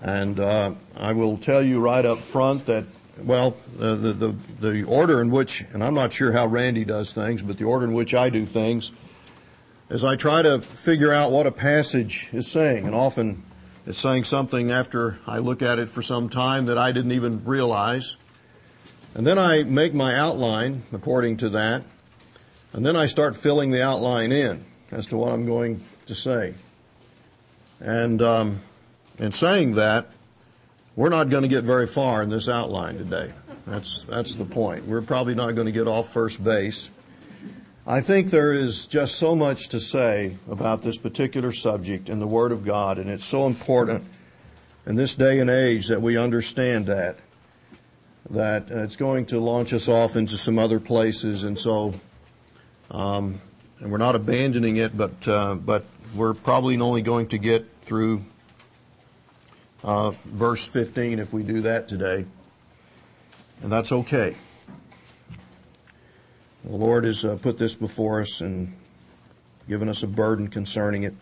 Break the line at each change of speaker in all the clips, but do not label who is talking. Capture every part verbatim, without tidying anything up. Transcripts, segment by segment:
And uh, I will tell you right up front that, well, uh, the, the the order in which, and I'm not sure how Randy does things, but the order in which I do things is I try to figure out what a passage is saying. And often it's saying something after I look at it for some time that I didn't even realize. And then I make my outline according to that. And then I start filling the outline in as to what I'm going to say. And um, in saying that, we're not going to get very far in this outline today. That's that's the point. We're probably not going to get off first base. I think there is just so much to say about this particular subject in the Word of God, and it's so important in this day and age that we understand that, that it's going to launch us off into some other places, and so, um, and we're not abandoning it, but uh, but we're probably only going to get through Uh, verse fifteen if we do that today. And that's okay. The Lord has uh, put this before us and given us a burden concerning it.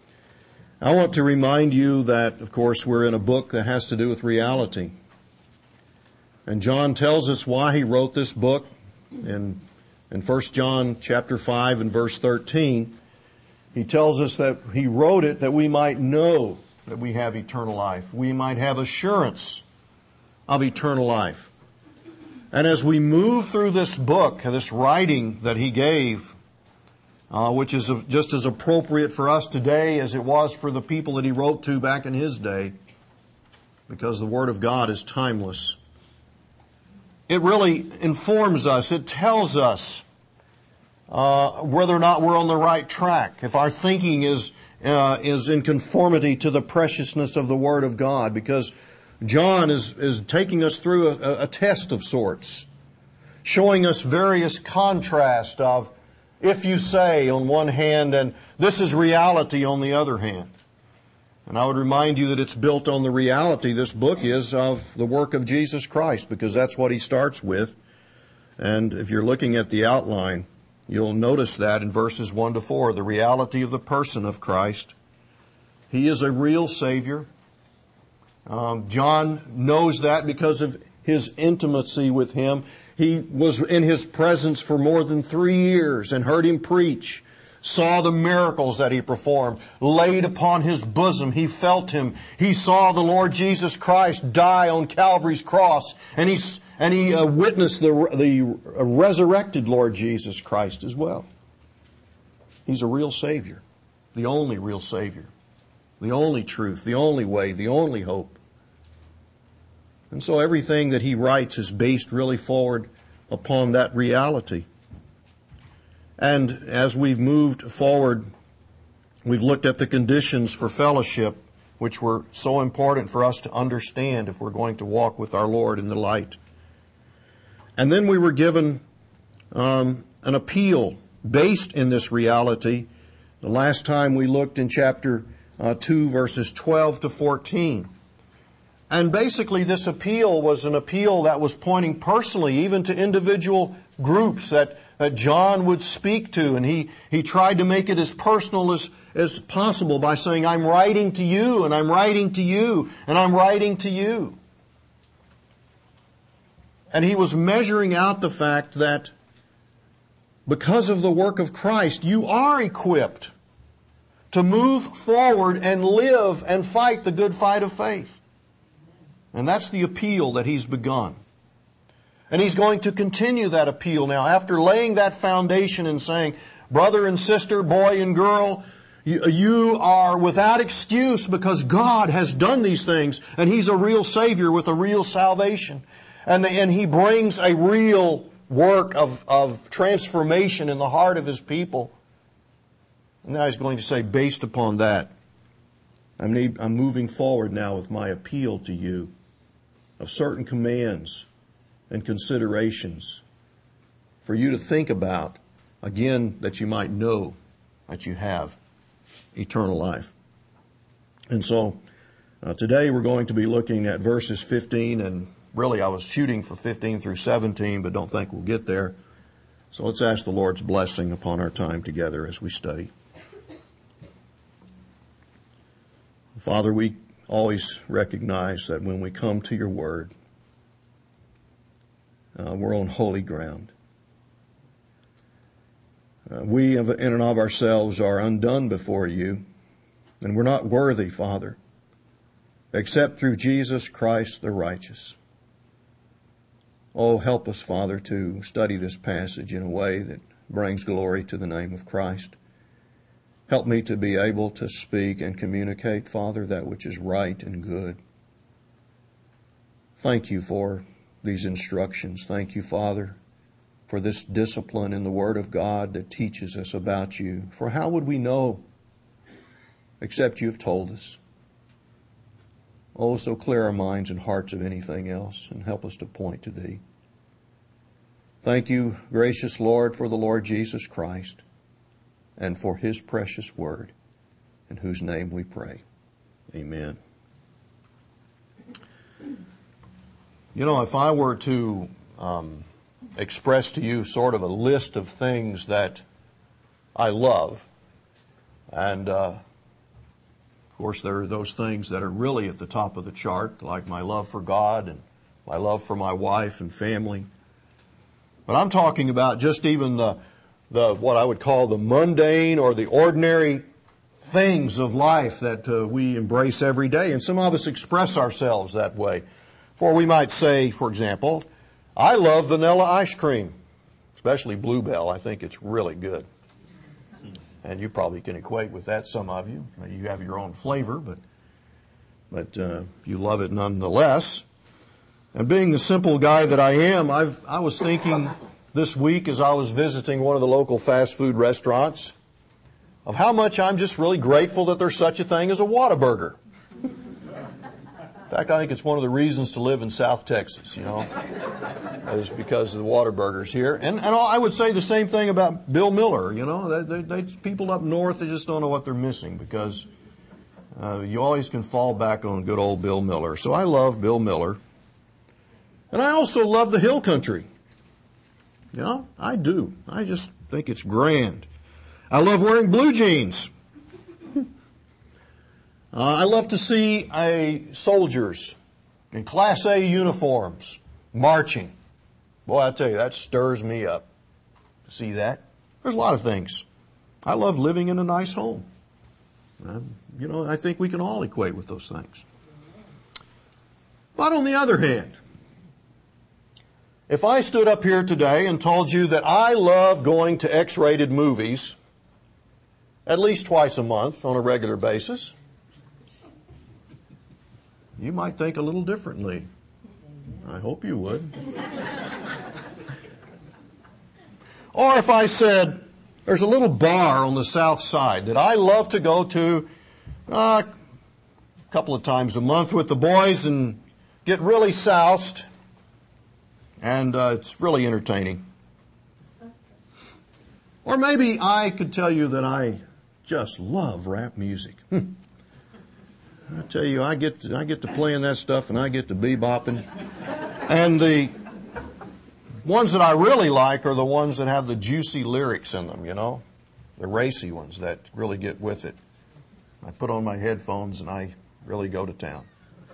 I want to remind you that, of course, we're in a book that has to do with reality. And John tells us why he wrote this book in, in First John chapter five and verse thirteen. He tells us that he wrote it that we might know that we have eternal life. We might have assurance of eternal life. And as we move through this book, this writing that he gave, uh, which is just as appropriate for us today as it was for the people that he wrote to back in his day, because the Word of God is timeless, it really informs us, it tells us uh, whether or not we're on the right track, if our thinking is Uh, is in conformity to the preciousness of the Word of God, because John is, is taking us through a, a test of sorts, showing us various contrast of if you say on one hand and this is reality on the other hand. And I would remind you that it's built on the reality, this book is, of the work of Jesus Christ, because that's what he starts with. And if you're looking at the outline, you'll notice that in verses one to four, the reality of the person of Christ. He is a real Savior. Um, John knows that because of his intimacy with him. He was in his presence for more than three years and heard him preach, saw the miracles that he performed, laid upon his bosom. He felt him. He saw the Lord Jesus Christ die on Calvary's cross, and he And he uh, witnessed the, the resurrected Lord Jesus Christ as well. He's a real Savior. The only real Savior. The only truth. The only way. The only hope. And so everything that he writes is based really forward upon that reality. And as we've moved forward, we've looked at the conditions for fellowship, which were so important for us to understand if we're going to walk with our Lord in the light. And then we were given um, an appeal based in this reality. The last time we looked in chapter uh, two, verses twelve to fourteen. And basically this appeal was an appeal that was pointing personally even to individual groups that, that John would speak to. And he, he tried to make it as personal as, as possible by saying, I'm writing to you, and I'm writing to you, and I'm writing to you. And he was measuring out the fact that because of the work of Christ, you are equipped to move forward and live and fight the good fight of faith. And that's the appeal that he's begun. And he's going to continue that appeal now. After laying that foundation and saying, brother and sister, boy and girl, you, you are without excuse because God has done these things, and he's a real Savior with a real salvation. And, the, and he brings a real work of, of transformation in the heart of his people. And now he's going to say, based upon that, I'm, need, I'm moving forward now with my appeal to you of certain commands and considerations for you to think about, again, that you might know that you have eternal life. And so uh, today we're going to be looking at verses fifteen, and really I was shooting for fifteen through seventeen, but don't think we'll get there. So let's ask the Lord's blessing upon our time together as we study. Father, we always recognize that when we come to your word, uh, we're on holy ground. Uh, we in and of ourselves are undone before you, and we're not worthy, Father, except through Jesus Christ the righteous. Oh, help us, Father, to study this passage in a way that brings glory to the name of Christ. Help me to be able to speak and communicate, Father, that which is right and good. Thank you for these instructions. Thank you, Father, for this discipline in the Word of God that teaches us about you. For how would we know except you have told us? Oh, so clear our minds and hearts of anything else and help us to point to Thee. Thank you, gracious Lord, for the Lord Jesus Christ and for His precious word, in whose name we pray. Amen. You know, if I were to um, express to you sort of a list of things that I love, and uh, of course there are those things that are really at the top of the chart, like my love for God and my love for my wife and family. But I'm talking about just even the the what I would call the mundane or the ordinary things of life that uh, we embrace every day. And some of us express ourselves that way. For we might say, for example, I love vanilla ice cream, especially Bluebell. I think it's really good. And you probably can equate with that, some of you. You have your own flavor, but but uh, you love it nonetheless. And being the simple guy that I am, I've, I was thinking this week as I was visiting one of the local fast food restaurants of how much I'm just really grateful that there's such a thing as a Whataburger. In fact, I think it's one of the reasons to live in South Texas, you know, is because of the Whataburgers here. And, and I would say the same thing about Bill Miller, you know. They, they, they, people up north, they just don't know what they're missing because uh, you always can fall back on good old Bill Miller. So I love Bill Miller. And I also love the hill country. You know, I do. I just think it's grand. I love wearing blue jeans. Uh, I love to see a soldiers in Class A uniforms marching. Boy, I tell you, that stirs me up to see that. There's a lot of things. I love living in a nice home. Um, you know, I think we can all equate with those things. But on the other hand, if I stood up here today and told you that I love going to X-rated movies at least twice a month on a regular basis, you might think a little differently. I hope you would. Or if I said, there's a little bar on the south side that I love to go to uh, a couple of times a month with the boys and get really soused. And uh, it's really entertaining. Or maybe I could tell you that I just love rap music. Hmm. I tell you, I get to, I get to playing that stuff and I get to bebopping. And the ones that I really like are the ones that have the juicy lyrics in them, you know, the racy ones that really get with it. I put on my headphones and I really go to town.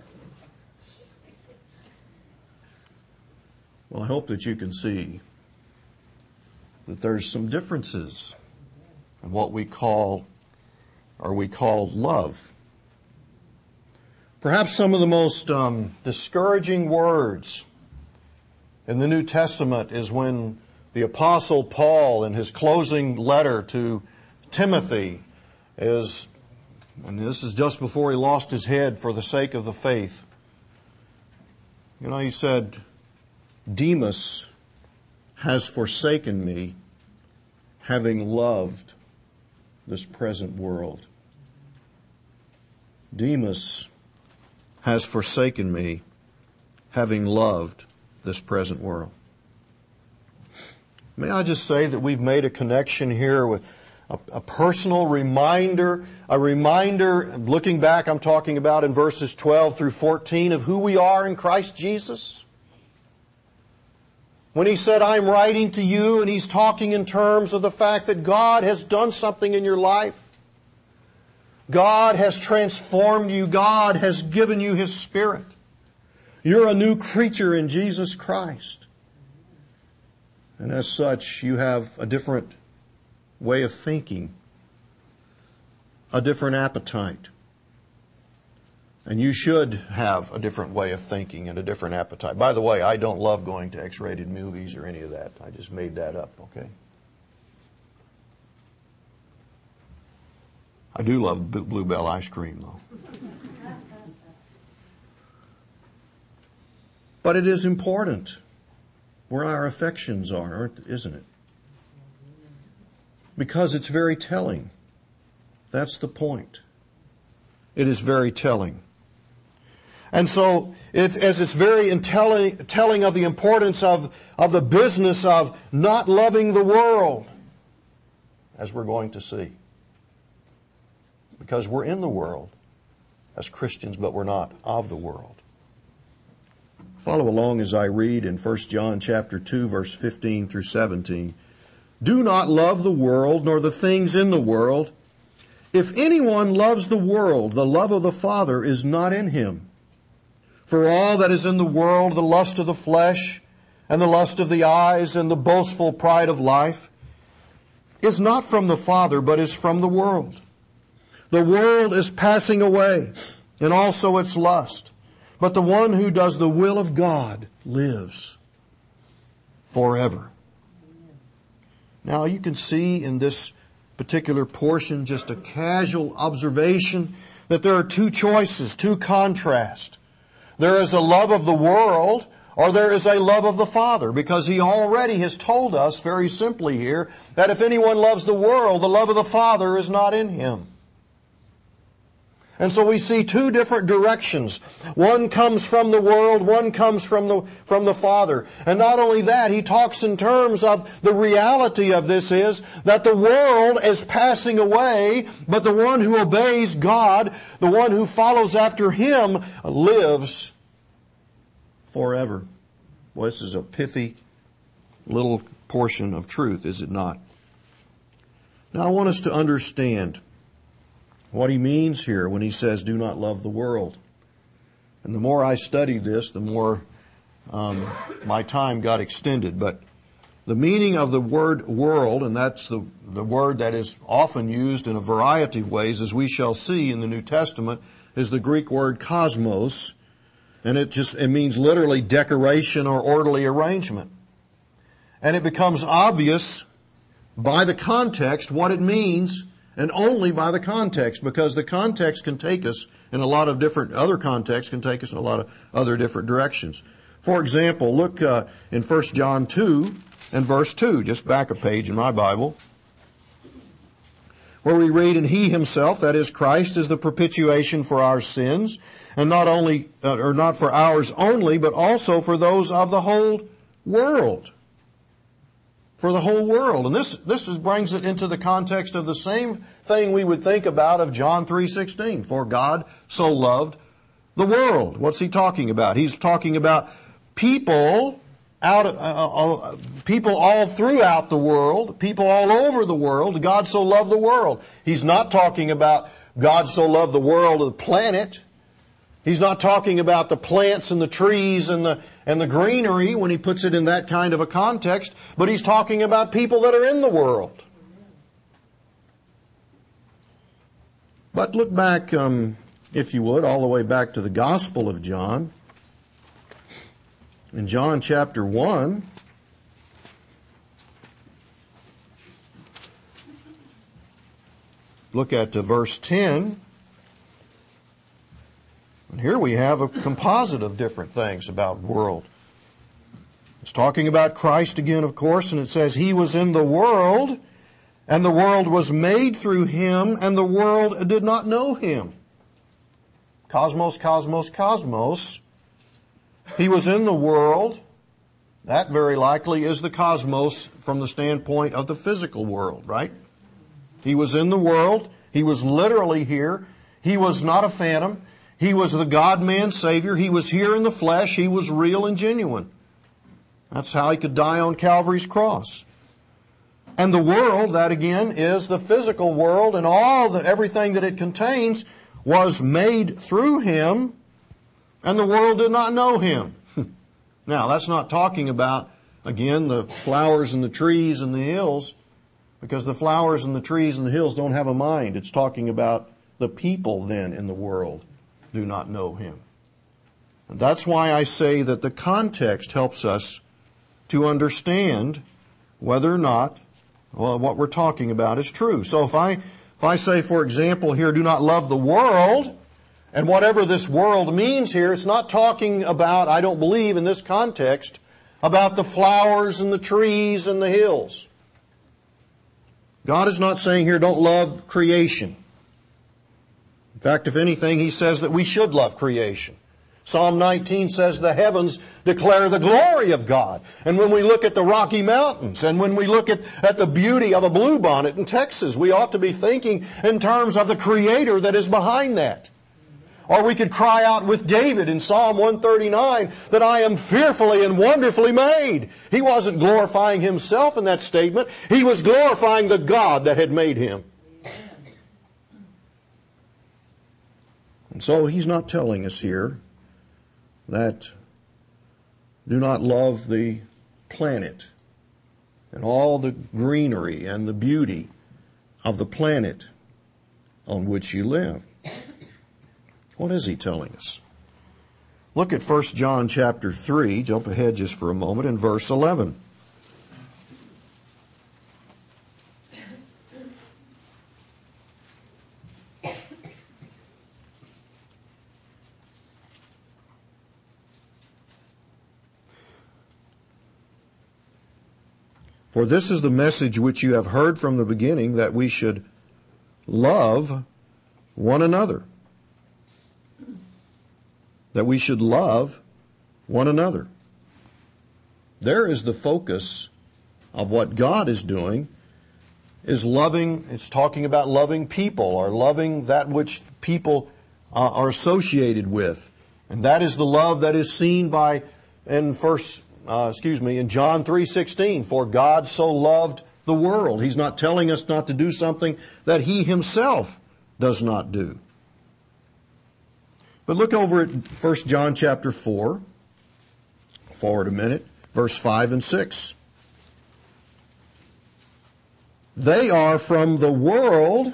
Well, I hope that you can see that there's some differences in what we call, or we call love. Perhaps some of the most um, discouraging words in the New Testament is when the Apostle Paul, in his closing letter to Timothy, is, and this is just before he lost his head for the sake of the faith. You know, he said, Demas has forsaken me, having loved this present world. Demas has forsaken me, having loved this present world. May I just say that we've made a connection here with a, a personal reminder, a reminder, looking back, I'm talking about in verses twelve through fourteen, of who we are in Christ Jesus. When he said, I'm writing to you, and he's talking in terms of the fact that God has done something in your life. God has transformed you. God has given you His Spirit. You're a new creature in Jesus Christ. And as such, you have a different way of thinking, a different appetite. And you should have a different way of thinking and a different appetite. By the way, I don't love going to X-rated movies or any of that. I just made that up, okay? I do love Bluebell ice cream, though. But it is important where our affections are, aren't, isn't it? Because it's very telling. That's the point. It is very telling. And so, if, as it's very telling, telling of the importance of, of the business of not loving the world, as we're going to see. Because we're in the world as Christians, but we're not of the world. Follow along as I read in First John chapter two, verse fifteen through seventeen. Do not love the world, nor the things in the world. If anyone loves the world, the love of the Father is not in him. For all that is in the world, the lust of the flesh, and the lust of the eyes, and the boastful pride of life, is not from the Father, but is from the world. The world is passing away, and also its lust. But the one who does the will of God lives forever. Now you can see in this particular portion just a casual observation that there are two choices, two contrasts. There is a love of the world, or there is a love of the Father, because He already has told us very simply here that if anyone loves the world, the love of the Father is not in him. And so we see two different directions. One comes from the world, one comes from the, from the Father. And not only that, he talks in terms of the reality of this is that the world is passing away, but the one who obeys God, the one who follows after Him, lives forever. Well, this is a pithy little portion of truth, is it not? Now I want us to understand what he means here when he says, do not love the world. And the more I studied this, the more um, my time got extended. But the meaning of the word world, and that's the, the word that is often used in a variety of ways, as we shall see in the New Testament, is the Greek word cosmos. And it just, it means literally decoration or orderly arrangement. And it becomes obvious by the context what it means, and only by the context, because the context can take us in a lot of different, other contexts can take us in a lot of other different directions. For example, look uh, in First John two and verse two, just back a page in my Bible, where we read, and He Himself, that is Christ, is the propitiation for our sins, and not only, uh, or not for ours only, but also for those of the whole world. For the whole world. And this, this is, brings it into the context of the same thing we would think about of John three sixteen. For God so loved the world. What's He talking about? He's talking about people out, uh, uh, people all throughout the world, people all over the world. God so loved the world. He's not talking about God so loved the world of the planet. He's not talking about the plants and the trees and the and the greenery when he puts it in that kind of a context, but he's talking about people that are in the world. But look back, um, if you would, all the way back to the Gospel of John. In John chapter one, look at uh, verse ten. And here we have a composite of different things about world. It's talking about Christ again, of course, and it says, He was in the world, and the world was made through Him, and the world did not know Him. Cosmos, cosmos, cosmos. He was in the world. That very likely is the cosmos from the standpoint of the physical world, right? He was in the world. He was literally here. He was not a phantom. He was the God-man Savior. He was here in the flesh. He was real and genuine. That's how He could die on Calvary's cross. And the world, that again is the physical world, and all the, everything that it contains was made through Him, and the world did not know Him. Now, that's not talking about, again, the flowers and the trees and the hills, because the flowers and the trees and the hills don't have a mind. It's talking about the people then in the world do not know Him. And that's why I say that the context helps us to understand whether or not, well, what we're talking about is true. So if I, if I say, for example, here, do not love the world, and whatever this world means here, it's not talking about, I don't believe in this context, about the flowers and the trees and the hills. God is not saying here, don't love creation. In fact, if anything, He says that we should love creation. Psalm nineteen says the heavens declare the glory of God. And when we look at the Rocky Mountains, and when we look at, at the beauty of a bluebonnet in Texas, we ought to be thinking in terms of the Creator that is behind that. Or we could cry out with David in Psalm one thirty-nine that I am fearfully and wonderfully made. He wasn't glorifying himself in that statement. He was glorifying the God that had made him. And so He's not telling us here that do not love the planet and all the greenery and the beauty of the planet on which you live. What is He telling us? Look at First John chapter three, jump ahead just for a moment, in verse eleven. For this is the message which you have heard from the beginning, that we should love one another. That we should love one another. There is the focus of what God is doing, is loving, it's talking about loving people, or loving that which people uh, are associated with. And that is the love that is seen by, in first Uh, excuse me, in John three sixteen, for God so loved the world. He's not telling us not to do something that He Himself does not do. But look over at First John chapter four, forward a minute, verse five and six. They are from the world,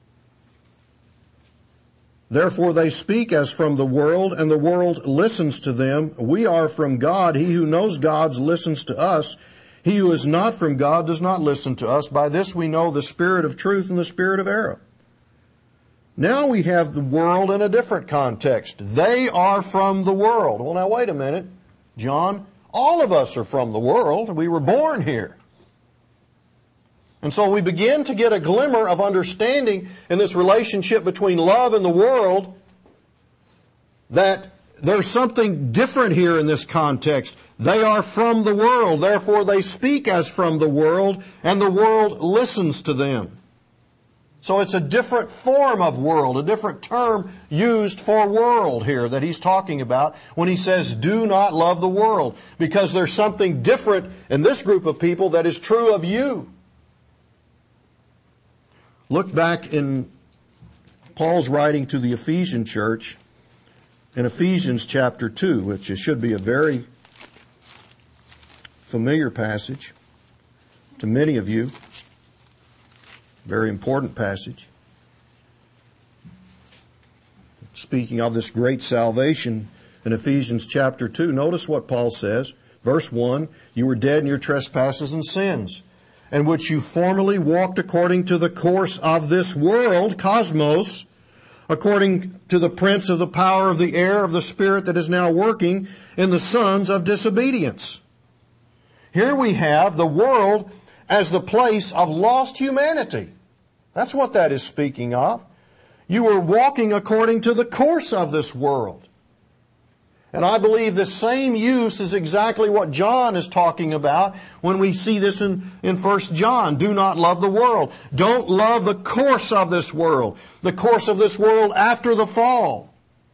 therefore they speak as from the world, and the world listens to them. We are from God. He who knows God listens to us. He who is not from God does not listen to us. By this we know the spirit of truth and the spirit of error. Now we have the world in a different context. They are from the world. Well, now wait a minute, John. All of us are from the world. We were born here. And so we begin to get a glimmer of understanding in this relationship between love and the world, that there's something different here in this context. They are from the world, therefore they speak as from the world, and the world listens to them. So it's a different form of world, a different term used for world here that he's talking about when he says, do not love the world, because there's something different in this group of people that is true of you. Look back in Paul's writing to the Ephesian church in Ephesians chapter two, which should be a very familiar passage to many of you. Very important passage. Speaking of this great salvation in Ephesians chapter two, notice what Paul says. Verse one, you were dead in your trespasses and sins, in which you formerly walked according to the course of this world, cosmos, according to the prince of the power of the air, of the spirit that is now working in the sons of disobedience. Here we have the world as the place of lost humanity. That's what that is speaking of. You were walking according to the course of this world. And I believe the same use is exactly what John is talking about when we see this in, in First John. Do not love the world. Don't love the course of this world. The course of this world after the fall.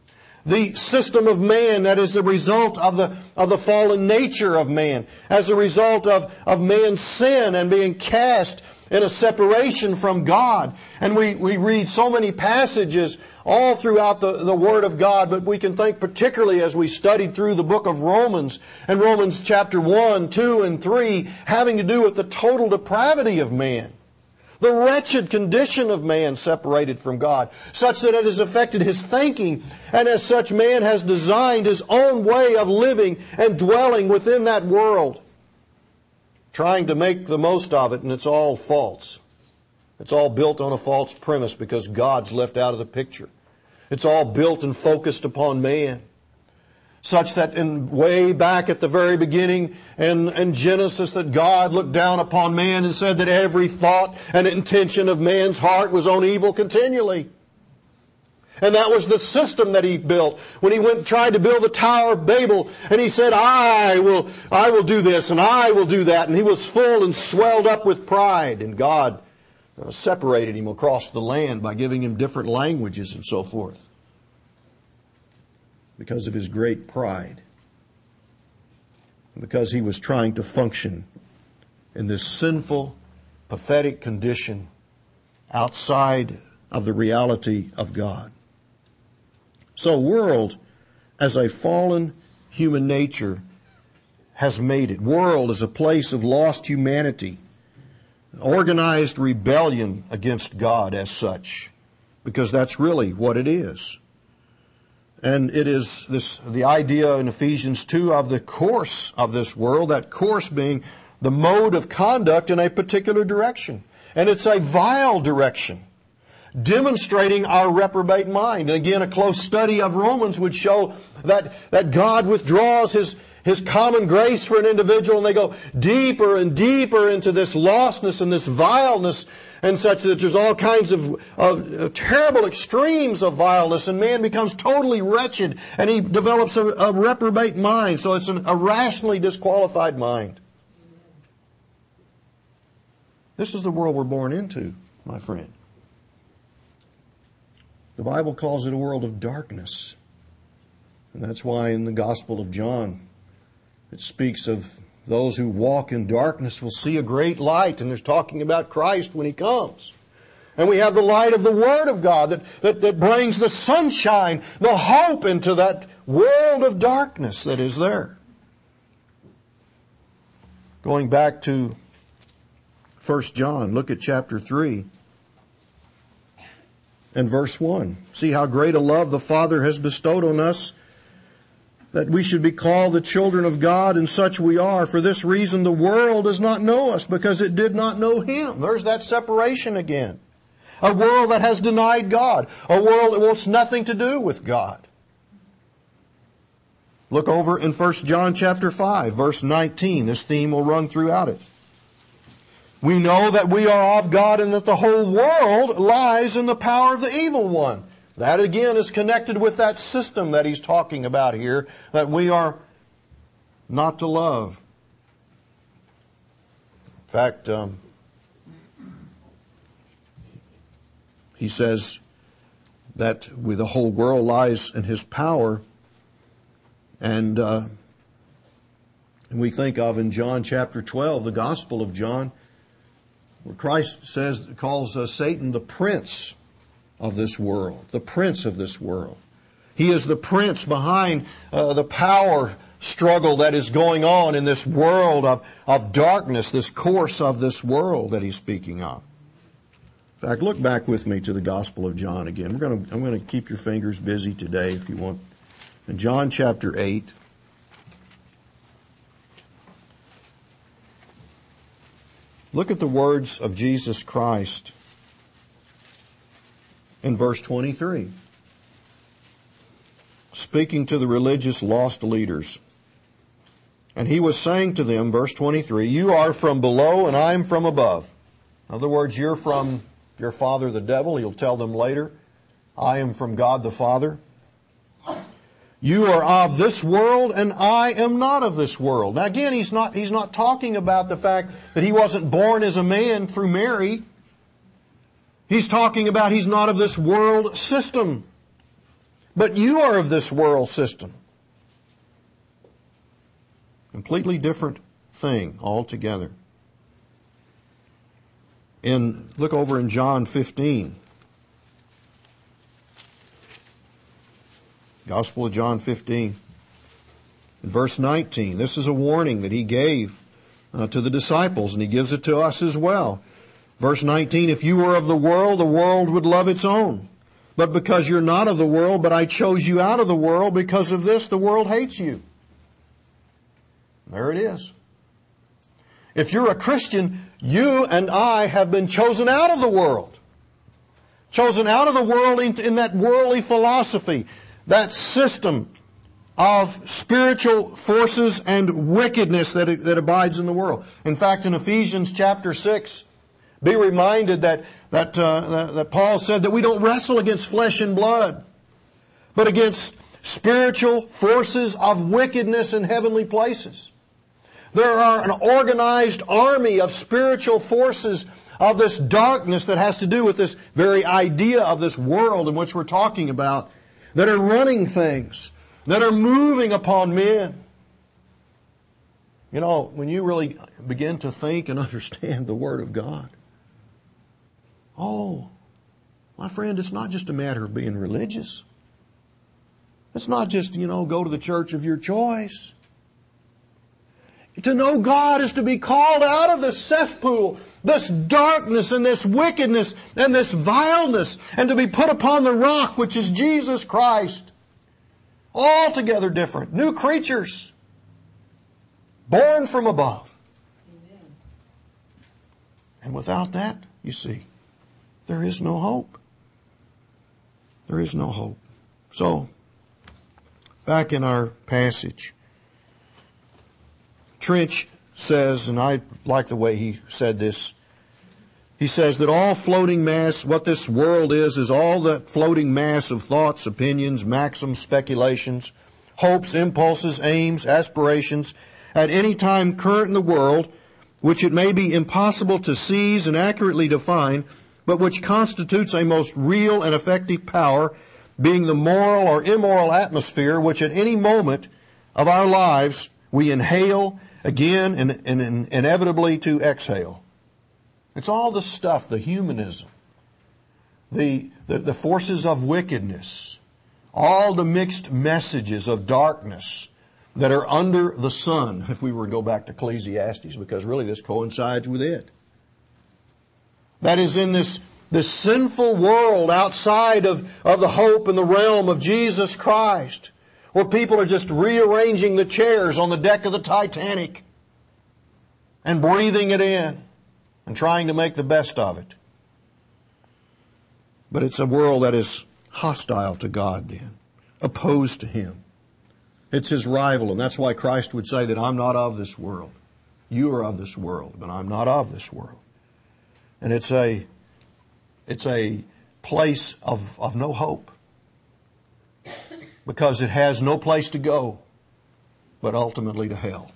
the system of man that is the result of the, of the fallen nature of man, as a result of, of man's sin and being cast in a separation from God. And we, we read so many passages all throughout the, the Word of God, but we can think particularly as we studied through the book of Romans, and Romans chapter one, two, and three, having to do with the total depravity of man. The wretched condition of man separated from God, such that it has affected his thinking, and as such man has designed his own way of living and dwelling within that world, trying to make the most of it, and it's all false. It's all built on a false premise because God's left out of the picture. It's all built and focused upon man. Such that in way back at the very beginning in, in Genesis, that God looked down upon man and said that every thought and intention of man's heart was on evil continually. And that was the system that he built when he went and tried to build the Tower of Babel. And he said, I will, I will do this and I will do that. And he was full and swelled up with pride. And God uh, separated him across the land by giving him different languages and so forth, because of his great pride, because he was trying to function in this sinful, pathetic condition outside of the reality of God. So world, as a fallen human nature, has made it. World is a place of lost humanity, organized rebellion against God as such, because that's really what it is. And it is this the idea in Ephesians two of the course of this world, that course being the mode of conduct in a particular direction. And it's a vile direction, demonstrating our reprobate mind. And again, a close study of Romans would show that, that God withdraws His, His common grace for an individual, and they go deeper and deeper into this lostness and this vileness, and such that there's all kinds of, of terrible extremes of vileness, and man becomes totally wretched, and he develops a, a reprobate mind. So it's an, a rationally disqualified mind. This is the world we're born into, my friend. The Bible calls it a world of darkness. And that's why in the Gospel of John, it speaks of those who walk in darkness will see a great light. And there's talking about Christ when He comes. And we have the light of the Word of God that, that, that brings the sunshine, the hope into that world of darkness that is there. Going back to First John, look at chapter three and verse one. See how great a love the Father has bestowed on us, that we should be called the children of God, and such we are. For this reason the world does not know us, because it did not know Him. There's that separation again. A world that has denied God. A world that wants nothing to do with God. Look over in First John chapter five, verse nineteen. This theme will run throughout it. We know that we are of God, and that the whole world lies in the power of the evil one. That again is connected with that system that he's talking about here, that we are not to love. In fact, um, he says that we, the whole world lies in his power, and, uh, and we think of in John chapter twelve, the Gospel of John, where Christ says, calls uh, Satan the prince of this world, the prince of this world. He is the prince behind uh, the power struggle that is going on in this world of, of darkness, this course of this world that he's speaking of. In fact, look back with me to the Gospel of John again. We're going to, I'm going to keep your fingers busy today if you want. In John chapter eight, look at the words of Jesus Christ in verse twenty-three. Speaking to the religious lost leaders. And he was saying to them, verse twenty-three, you are from below and I am from above. In other words, you're from your father the devil. He'll tell them later. I am from God the Father. You are of this world and I am not of this world. Now again, he's not, he's not talking about the fact that he wasn't born as a man through Mary. He's talking about he's not of this world system. But you are of this world system. Completely different thing altogether. In, look over in John fifteen. Gospel of John fifteen. In verse nineteen, this is a warning that he gave uh, to the disciples, and he gives it to us as well. Verse nineteen, if you were of the world, the world would love its own. But because you're not of the world, but I chose you out of the world, because of this the world hates you. There it is. If you're a Christian, you and I have been chosen out of the world. Chosen out of the world in, in that worldly philosophy, that system of spiritual forces and wickedness that, that abides in the world. In fact, in Ephesians chapter six, be reminded that, that, uh, that Paul said that we don't wrestle against flesh and blood, but against spiritual forces of wickedness in heavenly places. There are an organized army of spiritual forces of this darkness that has to do with this very idea of this world in which we're talking about, that are running things, that are moving upon men. You know, when you really begin to think and understand the Word of God, oh, my friend, it's not just a matter of being religious. It's not just, you know, go to the church of your choice. To know God is to be called out of this cesspool, this darkness and this wickedness and this vileness, and to be put upon the rock, which is Jesus Christ. Altogether different. New creatures. Born from above. Amen. And without that, you see, there is no hope. There is no hope. So, back in our passage, Trench says, and I like the way he said this, he says that all floating mass, what this world is, is all that floating mass of thoughts, opinions, maxims, speculations, hopes, impulses, aims, aspirations, at any time current in the world, which it may be impossible to seize and accurately define, but which constitutes a most real and effective power, being the moral or immoral atmosphere which at any moment of our lives we inhale again and, and, and inevitably to exhale. It's all the stuff, the humanism, the, the, the forces of wickedness, all the mixed messages of darkness that are under the sun, if we were to go back to Ecclesiastes, because really this coincides with it. That is in this, this sinful world outside of, of the hope and the realm of Jesus Christ, where people are just rearranging the chairs on the deck of the Titanic and breathing it in and trying to make the best of it. But it's a world that is hostile to God then, opposed to Him. It's His rival, and that's why Christ would say that I'm not of this world. You are of this world, but I'm not of this world. And it's a, it's a place of, of no hope. Because it has no place to go, but ultimately to hell.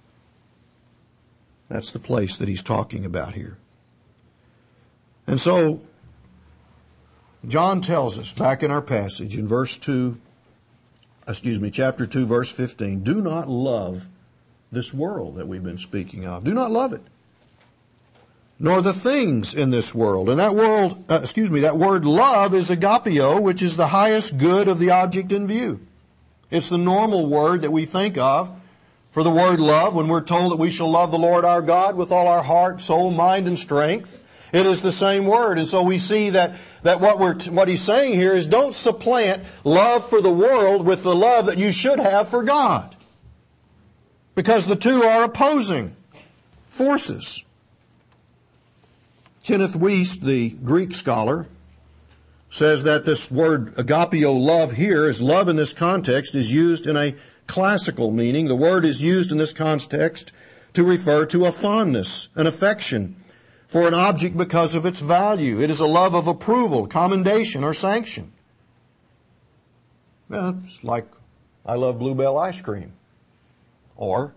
That's the place that he's talking about here. And so, John tells us back in our passage in verse two, excuse me, chapter two, verse fifteen, do not love this world that we've been speaking of. Do not love it. Nor the things in this world. And that world, uh, excuse me, that word love is agapio, which is the highest good of the object in view. It's the normal word that we think of for the word love when we're told that we shall love the Lord our God with all our heart, soul, mind, and strength. It is the same word. And so we see that, that what we're, what he's saying here is don't supplant love for the world with the love that you should have for God. Because the two are opposing forces. Kenneth Wuest, the Greek scholar, says that this word agapio, love here, is love in this context, is used in a classical meaning. The word is used in this context to refer to a fondness, an affection for an object because of its value. It is a love of approval, commendation, or sanction. Well, it's like I love Bluebell ice cream. Or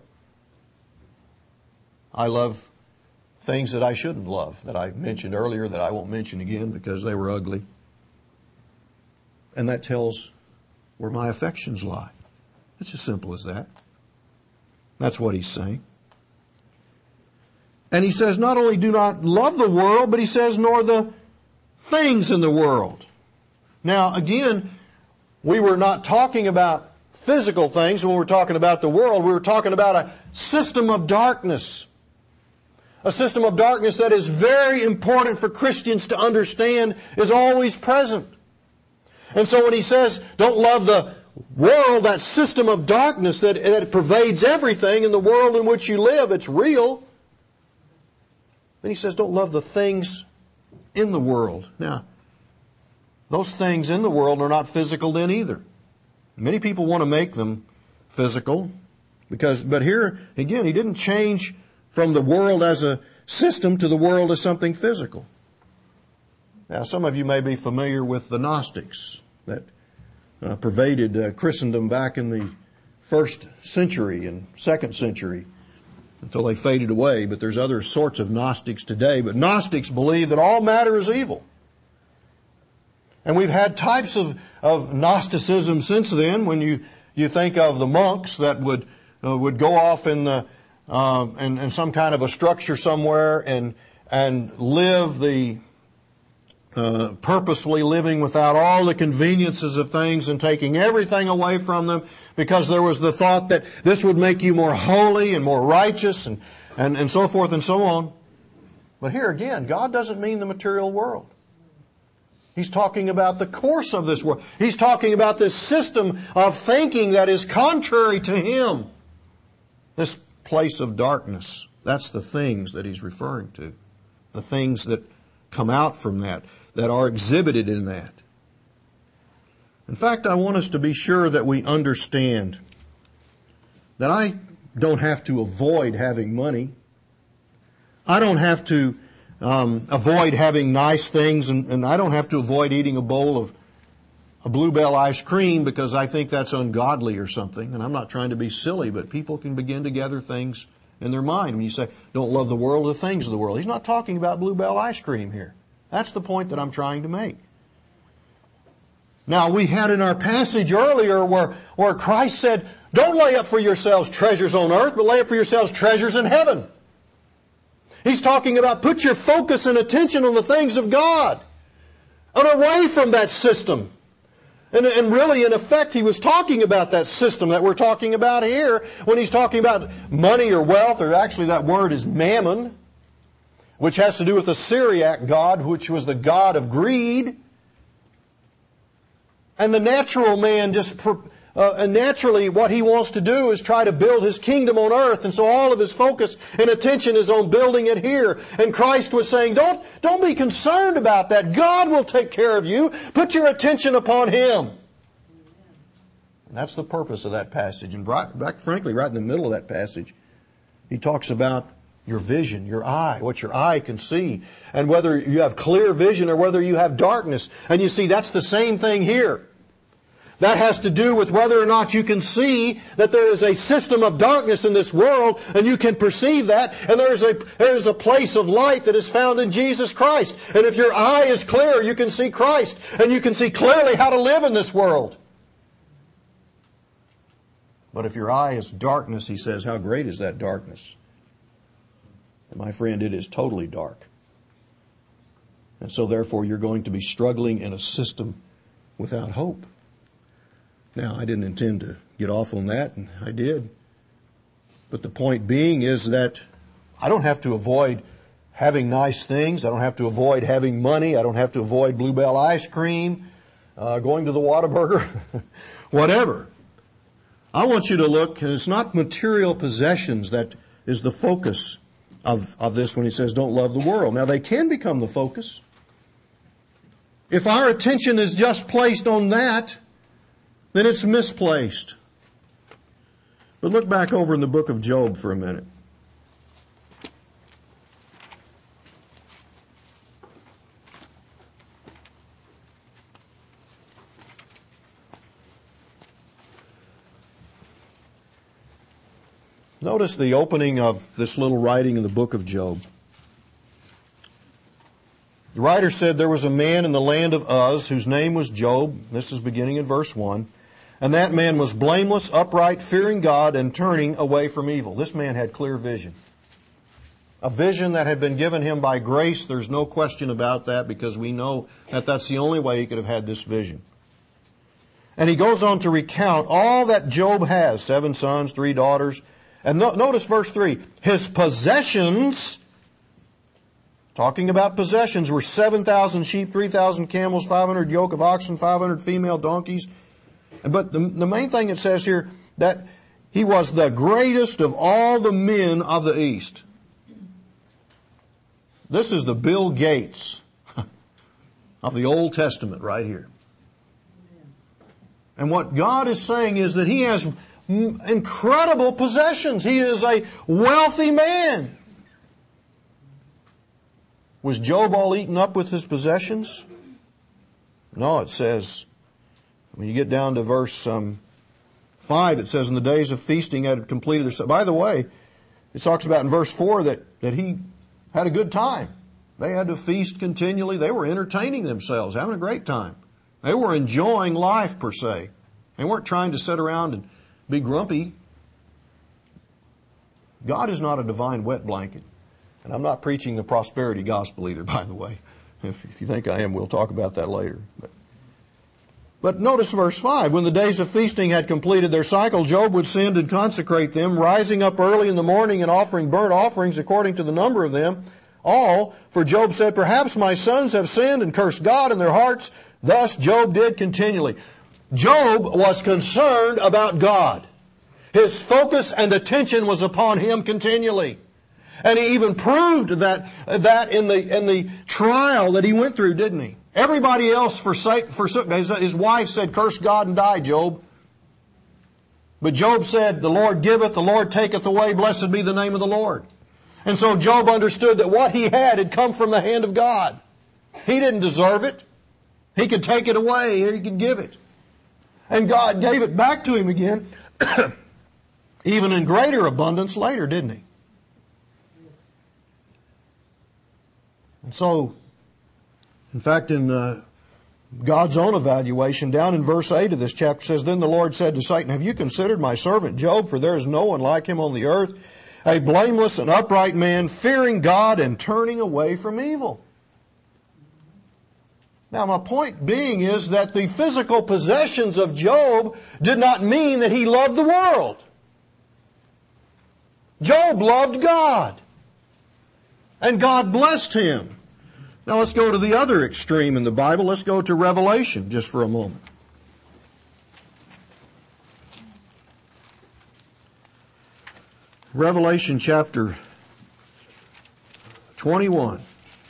I love things that I shouldn't love, that I mentioned earlier that I won't mention again because they were ugly. And that tells where my affections lie. It's as simple as that. That's what he's saying. And he says, not only do not love the world, but he says, nor the things in the world. Now, again, we were not talking about physical things when we were talking about the world. We were talking about a system of darkness. A system of darkness that is very important for Christians to understand is always present. And so when he says, don't love the world, that system of darkness that, that pervades everything in the world in which you live, it's real. Then he says, don't love the things in the world. Now, those things in the world are not physical then either. Many people want to make them physical, because, but here, again, he didn't change from the world as a system to the world as something physical. Now, some of you may be familiar with the Gnostics that uh, pervaded uh, Christendom back in the first century and second century, until they faded away. But there's other sorts of Gnostics today. But Gnostics believe that all matter is evil. And we've had types of, of Gnosticism since then. When you, you think of the monks that would uh, would go off in the uh, in, in some kind of a structure somewhere and and live the uh, purposefully living without all the conveniences of things and taking everything away from them, because there was the thought that this would make you more holy and more righteous and, and, and so forth and so on. But here again, God doesn't mean the material world. He's talking about the course of this world. He's talking about this system of thinking that is contrary to Him. This place of darkness. That's the things that he's referring to. The things that come out from that, that are exhibited in that. In fact, I want us to be sure that we understand that I don't have to avoid having money. I don't have to um, avoid having nice things, and, and I don't have to avoid eating a bowl of a Bluebell ice cream because I think that's ungodly or something. And I'm not trying to be silly, but people can begin to gather things in their mind. When you say, don't love the world or the things of the world, he's not talking about Bluebell ice cream here. That's the point that I'm trying to make. Now, we had in our passage earlier where, where Christ said, don't lay up for yourselves treasures on earth, but lay up for yourselves treasures in heaven. He's talking about put your focus and attention on the things of God and away from that system. And, and really, in effect, he was talking about that system that we're talking about here when he's talking about money or wealth, or actually that word is mammon, which has to do with the Syriac god, which was the god of greed. And the natural man just, uh, and naturally what he wants to do is try to build his kingdom on earth. And so all of his focus and attention is on building it here. And Christ was saying, don't, don't be concerned about that. God will take care of you. Put your attention upon Him. And that's the purpose of that passage. And right, back, frankly, right in the middle of that passage, he talks about your vision, your eye, what your eye can see, and whether you have clear vision or whether you have darkness. And you see, that's the same thing here. That has to do with whether or not you can see that there is a system of darkness in this world, and you can perceive that, and there is a there is a place of light that is found in Jesus Christ. And if your eye is clear, you can see Christ, and you can see clearly how to live in this world. But if your eye is darkness, he says, how great is that darkness? And my friend, it is totally dark. And so therefore you're going to be struggling in a system without hope. Now, I didn't intend to get off on that, and I did. But the point being is that I don't have to avoid having nice things. I don't have to avoid having money. I don't have to avoid Bluebell ice cream, uh, going to the Whataburger, whatever. I want you to look, and it's not material possessions that is the focus of, of this when he says don't love the world. Now, they can become the focus. If our attention is just placed on that, then it's misplaced. But look back over in the book of Job for a minute. Notice the opening of this little writing in the book of Job. The writer said, there was a man in the land of Uz whose name was Job. This is beginning in verse one. And that man was blameless, upright, fearing God, and turning away from evil. This man had clear vision. A vision that had been given him by grace. There's no question about that, because we know that that's the only way he could have had this vision. And he goes on to recount all that Job has. Seven sons, three daughters. And no, notice verse three. His possessions, talking about possessions, were seven thousand sheep, three thousand camels, five hundred yoke of oxen, five hundred female donkeys. But the, the main thing it says here, that he was the greatest of all the men of the East. This is the Bill Gates of the Old Testament right here. And what God is saying is that he has incredible possessions. He is a wealthy man. Was Job all eaten up with his possessions? No, it says, when you get down to verse um, five, it says, in the days of feasting had completed their... By the way, it talks about in verse four that, that he had a good time. They had to feast continually. They were entertaining themselves, having a great time. They were enjoying life, per se. They weren't trying to sit around and be grumpy. God is not a divine wet blanket. And I'm not preaching the prosperity gospel either, by the way. If, if you think I am, we'll talk about that later. But, but notice verse five. When the days of feasting had completed their cycle, Job would send and consecrate them, rising up early in the morning and offering burnt offerings according to the number of them. All, for Job said, perhaps my sons have sinned and cursed God in their hearts. Thus Job did continually. Job was concerned about God. His focus and attention was upon Him continually. And he even proved that, that in the, in the trial that he went through, didn't he? Everybody else forsake, forsook, his, his wife said, curse God and die, Job. But Job said, the Lord giveth, the Lord taketh away, blessed be the name of the Lord. And so Job understood that what he had had come from the hand of God. He didn't deserve it. He could take it away, or He could give it. And God gave it back to him again, even in greater abundance later, didn't He? And so, in fact, in uh, God's own evaluation, down in verse eight of this chapter says, then the Lord said to Satan, have you considered my servant Job? For there is no one like him on the earth, a blameless and upright man, fearing God and turning away from evil. Now, my point being is that the physical possessions of Job did not mean that he loved the world. Job loved God. And God blessed him. Now let's go to the other extreme in the Bible. Let's go to Revelation just for a moment. Revelation chapter twenty-one.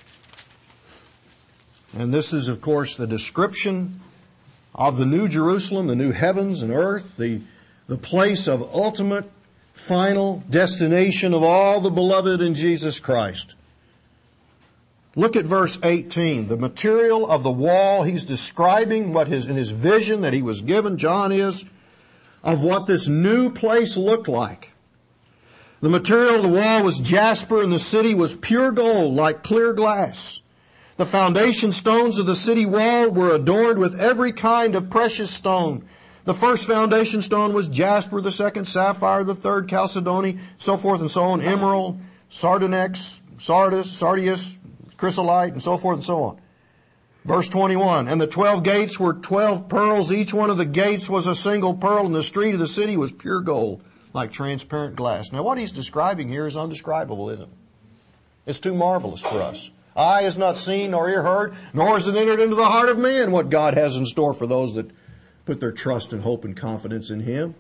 And this is, of course, the description of the New Jerusalem, the new heavens and earth, the, the place of ultimate, final destination of all the beloved in Jesus Christ. Look at verse eighteen. The material of the wall, he's describing what his, in his vision that he was given, John is, of what this new place looked like. The material of the wall was jasper, and the city was pure gold, like clear glass. The foundation stones of the city wall were adorned with every kind of precious stone. The first foundation stone was jasper, the second sapphire, the third chalcedony, so forth and so on, emerald, sardonyx, sardis, sardius, chrysolite, and so forth and so on. Verse twenty-one, and the twelve gates were twelve pearls. Each one of the gates was a single pearl, and the street of the city was pure gold, like transparent glass. Now what he's describing here is undescribable, isn't it? It's too marvelous for us. Eye has not seen nor ear heard, nor has it entered into the heart of man what God has in store for those that put their trust and hope and confidence in Him.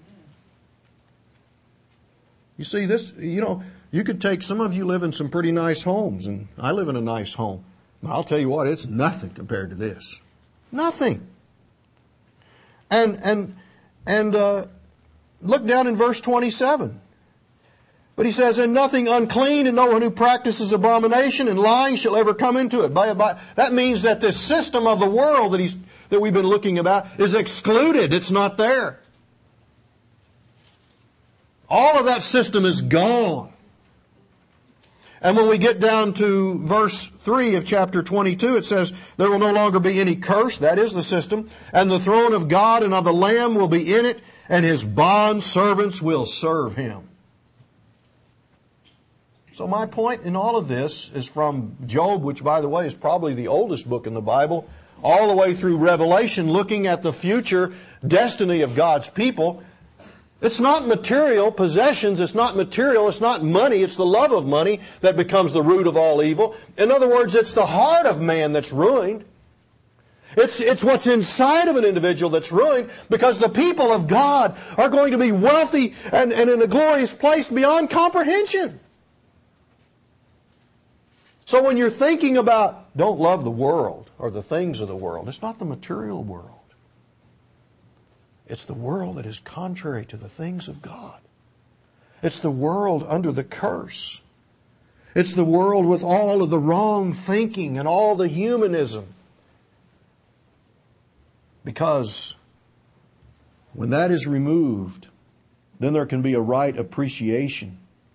You see, this, you know, you could take, some of you live in some pretty nice homes, and I live in a nice home. But I'll tell you what, it's nothing compared to this. Nothing. And, and, and, uh, look down in verse twenty-seven. But he says, and nothing unclean, and no one who practices abomination and lying shall ever come into it. By, by, that means that this system of the world that he's, that we've been looking about is excluded. It's not there. All of that system is gone. And when we get down to verse three of chapter twenty-two, it says, there will no longer be any curse, that is the system, and the throne of God and of the Lamb will be in it, and His bond servants will serve Him. So my point in all of this is from Job, which by the way is probably the oldest book in the Bible, all the way through Revelation, looking at the future destiny of God's people. It's not material possessions, it's not material, it's not money, it's the love of money that becomes the root of all evil. In other words, it's the heart of man that's ruined. It's, it's what's inside of an individual that's ruined, because the people of God are going to be wealthy and, and in a glorious place beyond comprehension. So when you're thinking about don't love the world or the things of the world, it's not the material world. It's the world that is contrary to the things of God. It's the world under the curse. It's the world with all of the wrong thinking and all the humanism. Because when that is removed, then there can be a right appreciation,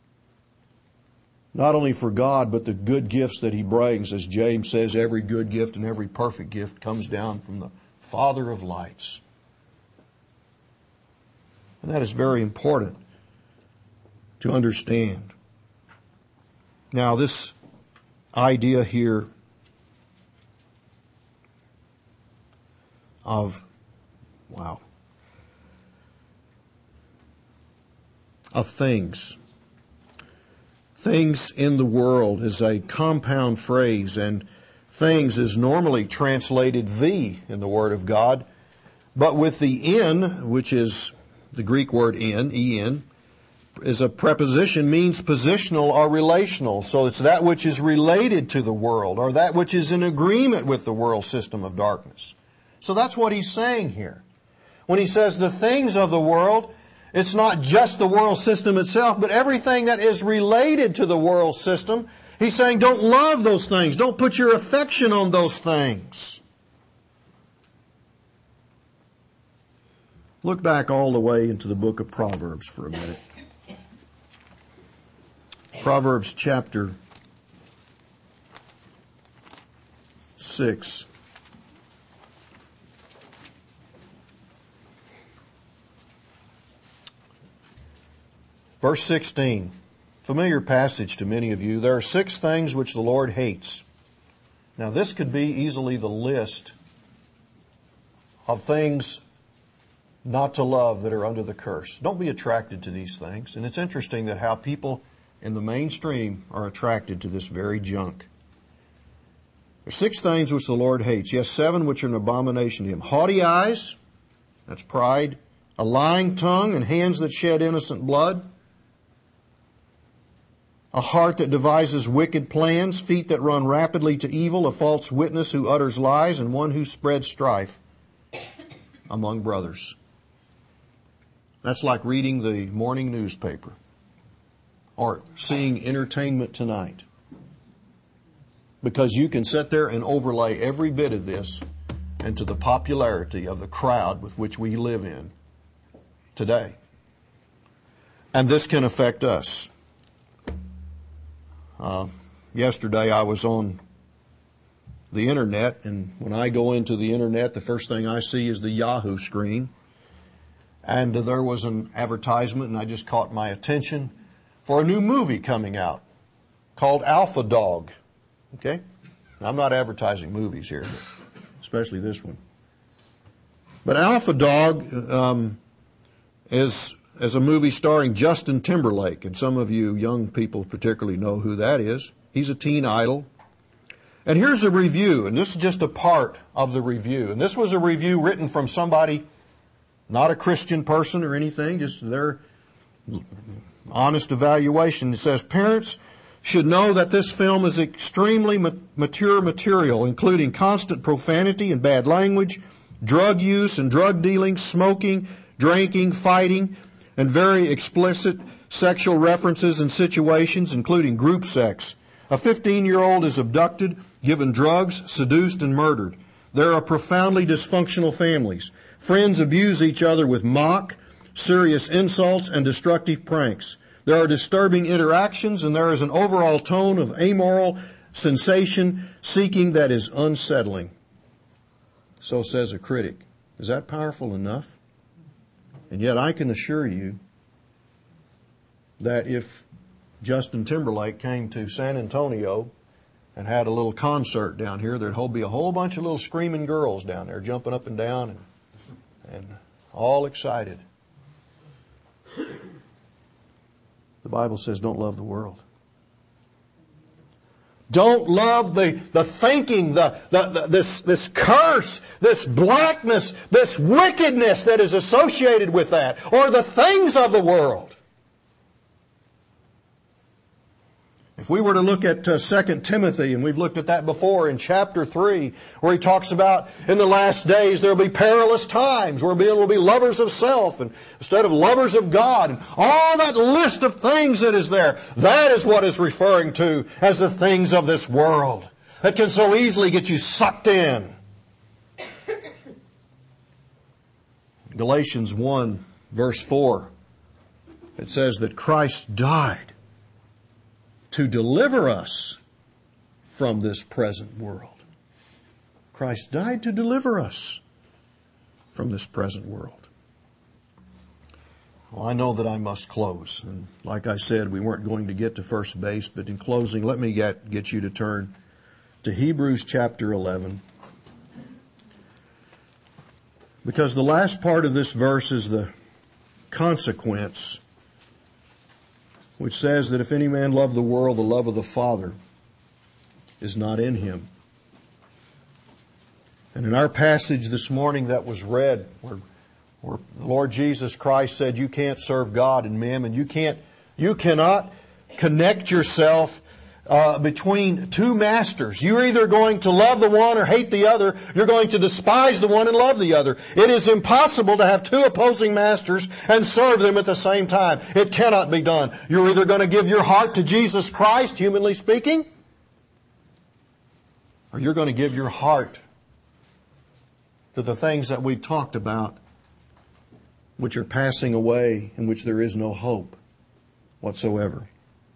not only for God, but the good gifts that He brings. As James says, every good gift and every perfect gift comes down from the Father of lights. And that is very important to understand. Now, this idea here of, wow, of things. Things in the world is a compound phrase, and things is normally translated the in the Word of God. But with the in, which is the Greek word in, en, is a preposition, means positional or relational. So it's that which is related to the world, or that which is in agreement with the world system of darkness. So that's what he's saying here. When he says the things of the world, it's not just the world system itself, but everything that is related to the world system. He's saying don't love those things. Don't put your affection on those things. Look back all the way into the book of Proverbs for a minute. Proverbs chapter six. Verse sixteen. Familiar passage to many of you. There are six things which the Lord hates. Now this could be easily the list of things not to love that are under the curse. Don't be attracted to these things. And it's interesting that how people in the mainstream are attracted to this very junk. There are six things which the Lord hates. Yes, seven which are an abomination to Him. Haughty eyes, that's pride. A lying tongue and hands that shed innocent blood. A heart that devises wicked plans, feet that run rapidly to evil, a false witness who utters lies, and one who spreads strife among brothers. That's like reading the morning newspaper or seeing Entertainment Tonight. Because you can sit there and overlay every bit of this into the popularity of the crowd with which we live in today. And this can affect us. Uh, yesterday I was on the internet, and when I go into the internet, the first thing I see is the Yahoo screen. And uh, there was an advertisement, and I just caught my attention for a new movie coming out called Alpha Dog. Okay? Now, I'm not advertising movies here, but especially this one. But Alpha Dog um, is, is a movie starring Justin Timberlake, and some of you young people particularly know who that is. He's a teen idol. And here's a review, and this is just a part of the review. And this was a review written from somebody, not a Christian person or anything, just their honest evaluation. It says, parents should know that this film is extremely mature material, including constant profanity and bad language, drug use and drug dealing, smoking, drinking, fighting, and very explicit sexual references and situations, including group sex. A fifteen-year-old is abducted, given drugs, seduced, and murdered. There are profoundly dysfunctional families. Friends abuse each other with mock, serious insults, and destructive pranks. There are disturbing interactions, and there is an overall tone of amoral sensation seeking that is unsettling. So says a critic. Is that powerful enough? And yet I can assure you that if Justin Timberlake came to San Antonio and had a little concert down here, there'd be a whole bunch of little screaming girls down there jumping up and down and, and all excited. The Bible says don't love the world. Don't love the, the thinking, the, the, the, this, this curse, this blackness, this wickedness that is associated with that, or the things of the world. If we were to look at uh, Second Timothy, and we've looked at that before in chapter three, where he talks about in the last days there will be perilous times, where men will be lovers of self and instead of lovers of God, and all that list of things that is there, that is what is referring to as the things of this world that can so easily get you sucked in. Galatians one, verse four, it says that Christ died to deliver us from this present world. Christ died to deliver us from this present world. Well, I know that I must close. And like I said, we weren't going to get to first base, but in closing, let me get, get you to turn to Hebrews chapter eleven. Because the last part of this verse is the consequence, which says that if any man love the world, the love of the Father is not in him. And in our passage this morning that was read, where, where the Lord Jesus Christ said, you can't serve God and mammon. You can't, you cannot connect yourself uh, between two masters. You're either going to love the one or hate the other. You're going to despise the one and love the other. It is impossible to have two opposing masters and serve them at the same time. It cannot be done. You're either going to give your heart to Jesus Christ, humanly speaking, or you're going to give your heart to the things that we've talked about, which are passing away, in which there is no hope whatsoever.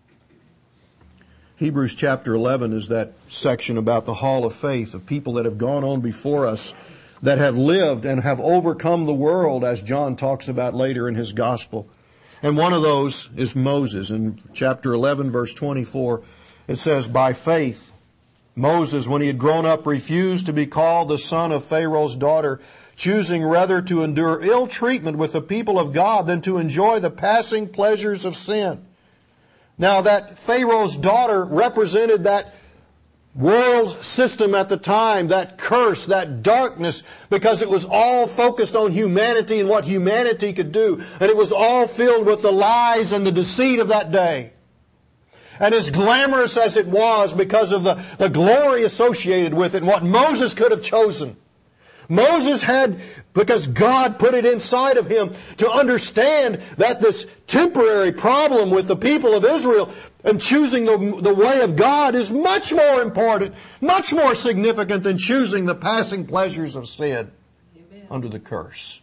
Hebrews chapter eleven is that section about the hall of faith, of people that have gone on before us, that have lived and have overcome the world, as John talks about later in his gospel. And one of those is Moses. In chapter eleven, verse twenty-four, it says, by faith, Moses, when he had grown up, refused to be called the son of Pharaoh's daughter, choosing rather to endure ill treatment with the people of God than to enjoy the passing pleasures of sin. Now that Pharaoh's daughter represented that world system at the time, that curse, that darkness, because it was all focused on humanity and what humanity could do. And it was all filled with the lies and the deceit of that day. And as glamorous as it was because of the, the glory associated with it and what Moses could have chosen, Moses had, because God put it inside of him, to understand that this temporary problem with the people of Israel and choosing the, the way of God is much more important, much more significant than choosing the passing pleasures of sin. Amen. Under the curse.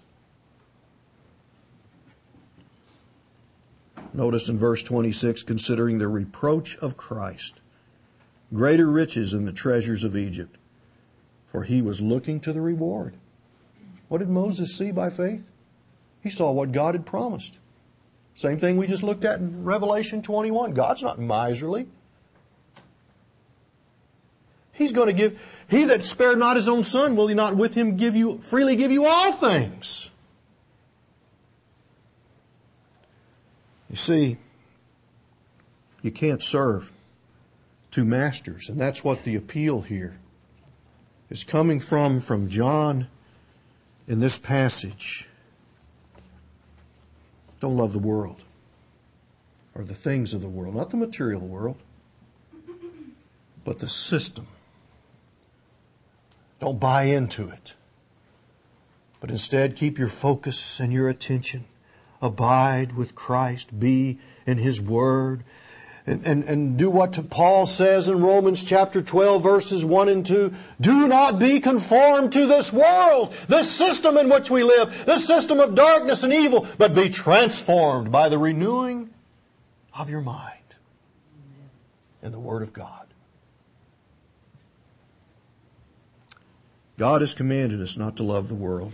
Notice in verse twenty-six, considering the reproach of Christ, greater riches than the treasures of Egypt, for he was looking to the reward. What did Moses see by faith? He saw what God had promised. Same thing we just looked at in Revelation twenty-one. God's not miserly. He's going to give, he that spared not his own son, will he not with him give you, freely give you all things? You see, you can't serve two masters, and that's what the appeal here is coming from, from John in this passage. Don't love the world or the things of the world, not the material world, but the system. Don't buy into it, but instead keep your focus and your attention. Abide with Christ, be in His Word, and, and, and do what Paul says in Romans chapter twelve, verses one and two. Do not be conformed to this world, this system in which we live, this system of darkness and evil, but be transformed by the renewing of your mind in the Word of God. God has commanded us not to love the world,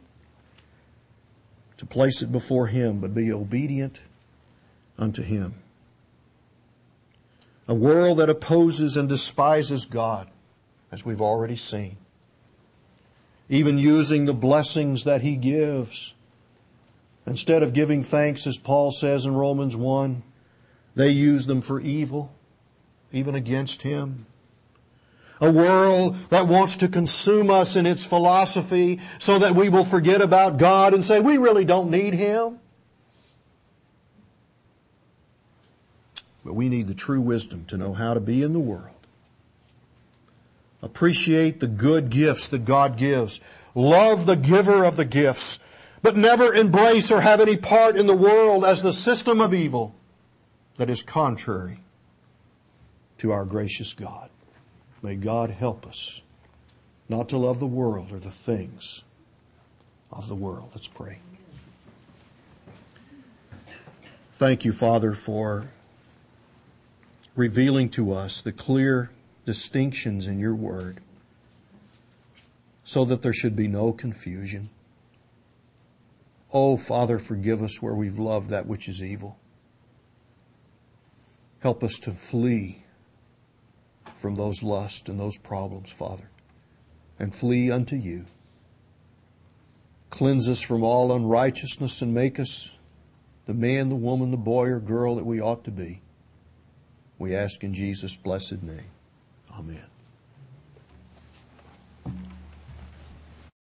to place it before Him, but be obedient unto Him. A world that opposes and despises God, as we've already seen. Even using the blessings that He gives. Instead of giving thanks, as Paul says in Romans one, they use them for evil, even against Him. A world that wants to consume us in its philosophy so that we will forget about God and say, we really don't need Him. But we need the true wisdom to know how to be in the world. Appreciate the good gifts that God gives. Love the giver of the gifts. But never embrace or have any part in the world as the system of evil that is contrary to our gracious God. May God help us not to love the world or the things of the world. Let's pray. Thank you, Father, for revealing to us the clear distinctions in your word so that there should be no confusion. Oh, Father, forgive us where we've loved that which is evil. Help us to flee from those lusts and those problems, Father, and flee unto you. Cleanse us from all unrighteousness and make us the man, the woman, the boy or girl that we ought to be. We ask in Jesus' blessed name. Amen.